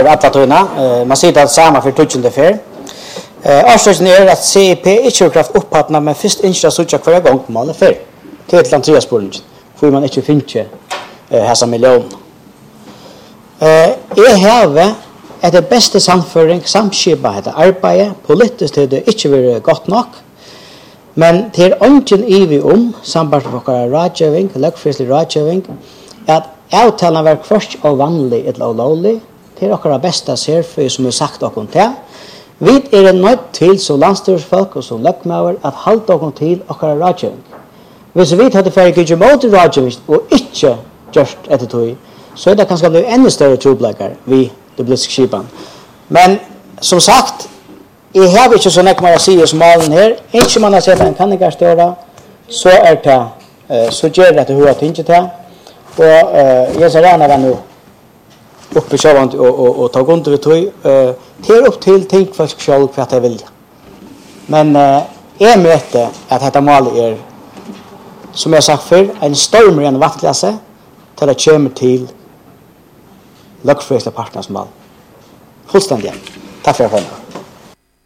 Atlatuna, man sier det samme for 20. fer. Avslutningen at CIP ikke har kraft opphattene, men først ikke har suttet hver gang man er fer. Til Andreas-spåringen, for man ikke finner hessa million. Jeg har etter beste samføring, samskipet etter arbeidet, politisk til det ikke vil godt nok, men til ånden i vi sambart med vår rådgjøving, løgfrislig rådgjøving, at avtalen var først og vanlig eller lovlig, til dere beste serføy som er sagt dere til. Vi nødt til som landstyrsfolk og som løgmøver at holde dere til dere rådgjøving. Hvis vi hadde ferdig ikke mot rådgjøving og ikke gjort etter tog, så det kanskje bli enda større trobleggere vi det politiske skipen. Men som sagt, jeg har ikke så nekk mer å si som malen her. Ikke man har sett en kannikarstøra, så det, så gjør det hva ting til. Og jeg ser gjerne nå oppe sjøvant og ta grunn til tog. Til opp til tingfolk selv hva jeg vil. Men jeg møter at dette malet som jeg har sagt før, en storm i en vattklasse til det kommer til løgfrøslige partners mal. Fullstendig. Takk for at jeg